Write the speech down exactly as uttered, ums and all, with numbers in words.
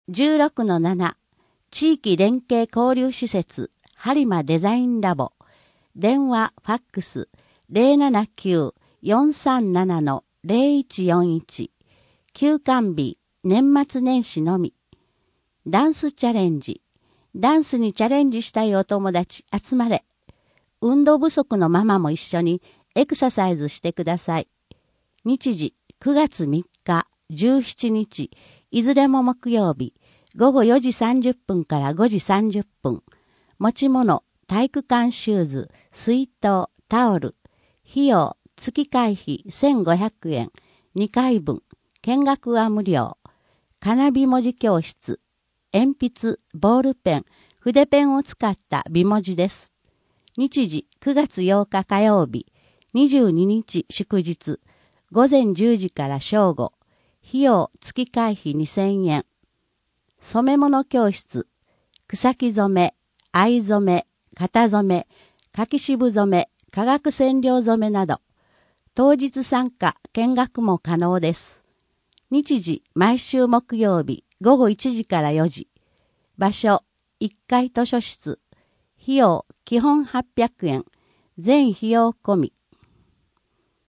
じゅうろくのなな 地域連携交流施設播磨デザインラボ。電話ファックス ゼロななきゅう よんさんなな ゼロいちよんいち。休館日年末年始のみ。ダンスチャレンジ。ダンスにチャレンジしたいお友達集まれ。運動不足のママも一緒にエクササイズしてください。日時くがつみっか、じゅうしちにち、いずれも木曜日、ごごよじさんじゅっぷんからごじさんじゅっぷん。持ち物、体育館シューズ、水筒、タオル。費用、月会費せんごひゃくえん、にかいぶん。見学は無料。かなび文字教室。鉛筆、ボールペン、筆ペンを使った美文字です。日時くがつようか火曜日、にじゅうににち祝日、午前じゅうじから正午。費用月会費にせんえん。染め物教室、草木染め、藍染め、型染め、柿渋染め、化学染料染めなど、当日参加、見学も可能です。日時、毎週木曜日、ごごいちじからよじ。場所、いっかい図書室。費用、基本はっぴゃくえん。全費用込み。